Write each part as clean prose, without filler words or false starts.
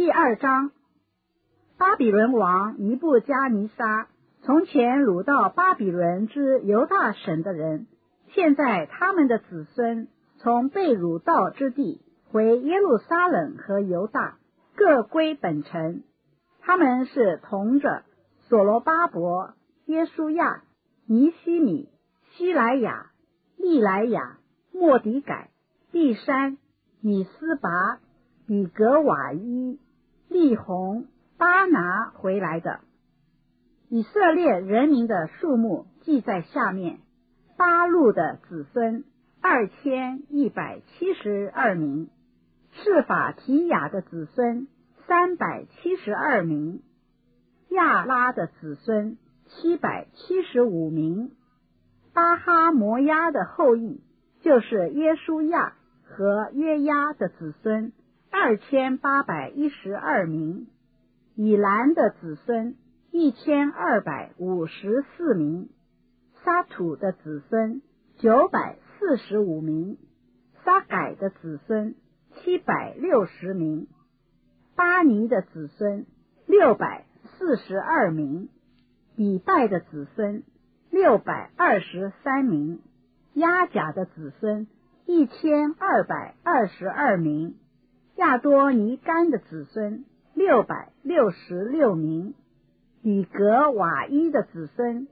第2章，巴比伦王尼布加尼撒从前掳到巴比伦之犹大省的人，现在他们的子孙从被掳到之地回耶路撒冷和犹大，各归本城。他们是同着所罗巴伯、耶书亚、尼希米、希莱亚、利莱亚、末底改、毕山、米斯拔、比格瓦伊、利宏、巴拿回来的。以色列人民的数目记在下面：巴路的子孙2172名，示法提雅的子孙372名，亚拉的子孙775名，巴哈摩押的后裔，就是耶书亚和约押的子孙2812名，以兰的子孙1254名，撒土的子孙945名，撒改的子孙760名，巴尼的子孙642名，比拜的子孙623名，亚甲的子孙1222名，亚多尼干的子孙666名，比格瓦伊的子孙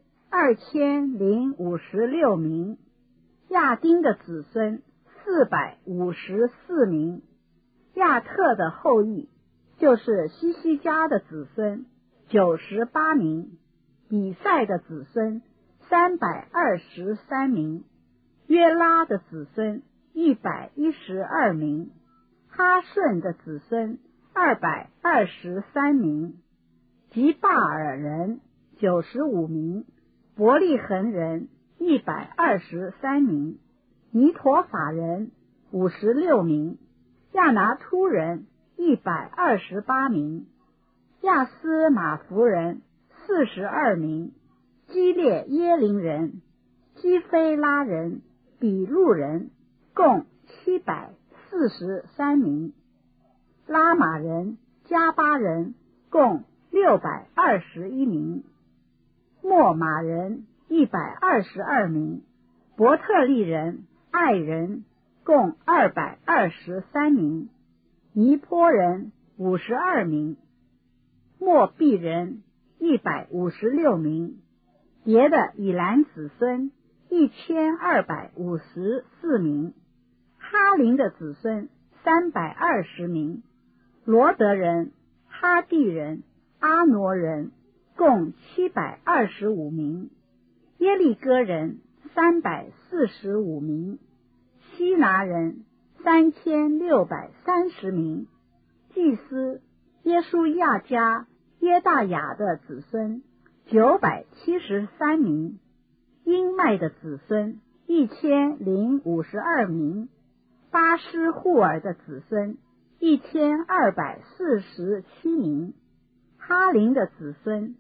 2056名，亚丁的子孙454名，亚特的后裔，就是西西家的子孙98名，比赛的子孙323名，约拉的子孙112名，哈顺的子孙223名，吉巴尔人95名，伯利恒人123名，尼陀法人56名，亚拿突人128名，亚斯马弗人42名，基列耶林人、基菲拉人、比路人共743名，拉玛人、加巴人共621名，莫马人122名，伯特利人、爱人共223名，尼坡人52名，莫毕人156名，别的以兰子孙1254名，哈林的子孙320名，罗德人、哈地人、阿挪人共725名，耶利哥人345名，希拿人3630名，祭司耶书亚家耶大雅的子孙973名，英麦的子孙1052名，巴施户尔的子孙1247名，哈林的子孙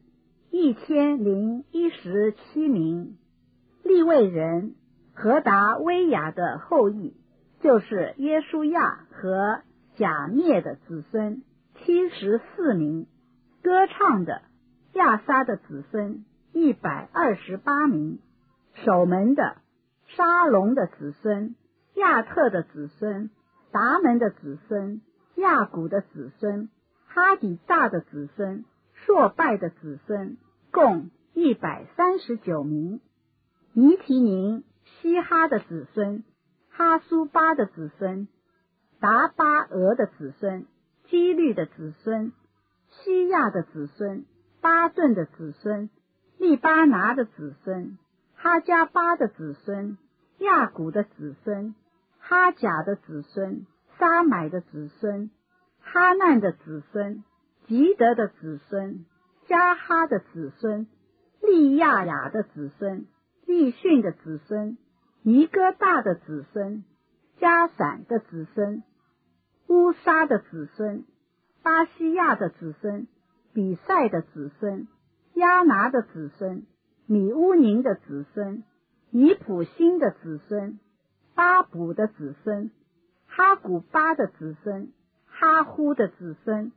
1017名，利未人何达威雅的后裔，就是耶书亚和甲灭的子孙74名，歌唱的亚撒的子孙128名，守门的沙龙的子孙，亚特的子孙，达门的子孙，亚古的子孙，哈底大的子孙，朔拜的子孙共139名，尼提宁、希哈的子孙，哈苏巴的子孙，达巴俄的子孙，基律的子孙，西亚的子孙，巴顿的子孙，利巴拿的子孙，哈加巴的子孙，亚古的子孙，哈甲的子孙，撒买的子孙，哈难的子孙，吉德的子孙，加哈的子孙，利亚雅的子孙，利逊的子孙，尼哥大的子孙，加散的子孙，乌沙的子孙，巴西亚的子孙，比赛的子孙，亚拿的子孙，米乌宁的子孙，尼普辛的子孙，巴卜的子孙，哈古巴的子孙，哈呼的子孙，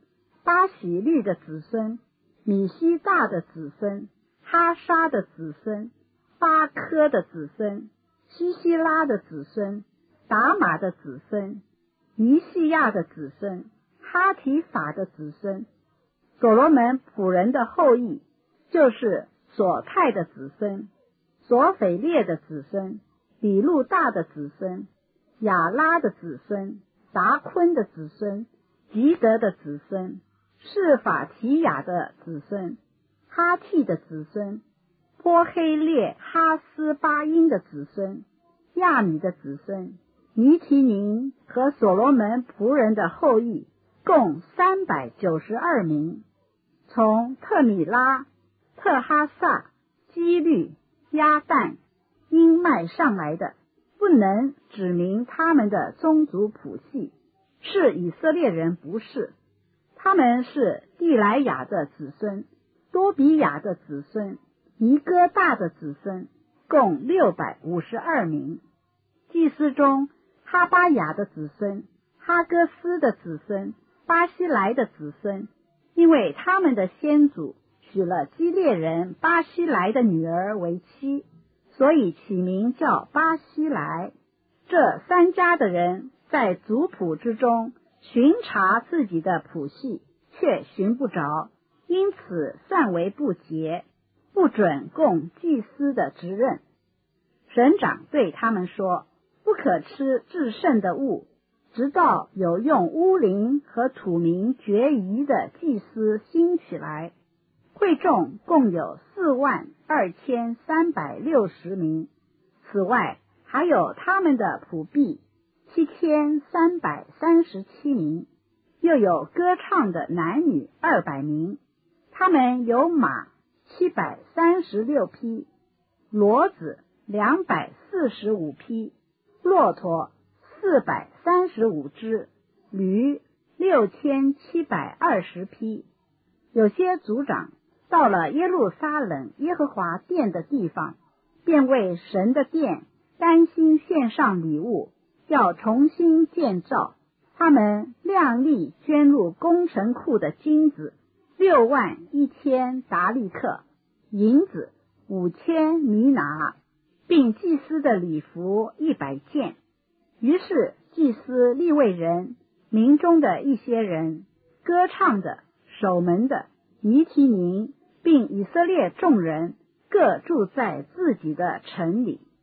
巴喜律的子孙，米西大的子孙，哈沙的子孙，巴科的子孙，西西拉的子孙，达玛的子孙，尼西亚的子孙，哈提法的子孙。所罗门仆人的后裔就是索泰的子孙，索斐列的子孙，比路大的子孙，亚拉的子孙，达昆的子孙，吉德的子孙，示法提雅的子孙，哈替的子孙，波黑列哈斯巴因的子孙，亚米的子孙，尼提宁和所罗门仆人的后裔共392名，从特米拉、特哈萨、基律、亚旦、因麦上来的，不能指明他们的宗族谱系，是以色列人不是。他们是地莱雅的子孙，多比雅的子孙，尼哥大的子孙，共652名。祭司中，哈巴雅的子孙，哈哥斯的子孙，巴西莱的子孙，因为他们的先祖娶了基列人巴西莱的女儿为妻，所以起名叫巴西莱。这三家的人在族谱之中寻查自己的谱系，却寻不着，因此算为不洁，不准供祭司的职任。省长对他们说，不可吃至圣的物，直到有用乌灵和土民决疑的祭司兴起来。会众共有42360名，此外还有他们的仆婢7337名，又有歌唱的男女200名。他们有马736匹，骡子245匹，骆驼435只，驴6720匹。有些族长到了耶路撒冷耶和华殿的地方，便为神的殿甘心献上礼物，要重新建造。他们量力捐入工程库的金子61000达利克，银子5000米拿，并祭司的礼服100件。于是祭司利未人、民中的一些人、歌唱的、守门的、尼提宁，并以色列众人各住在自己的城里。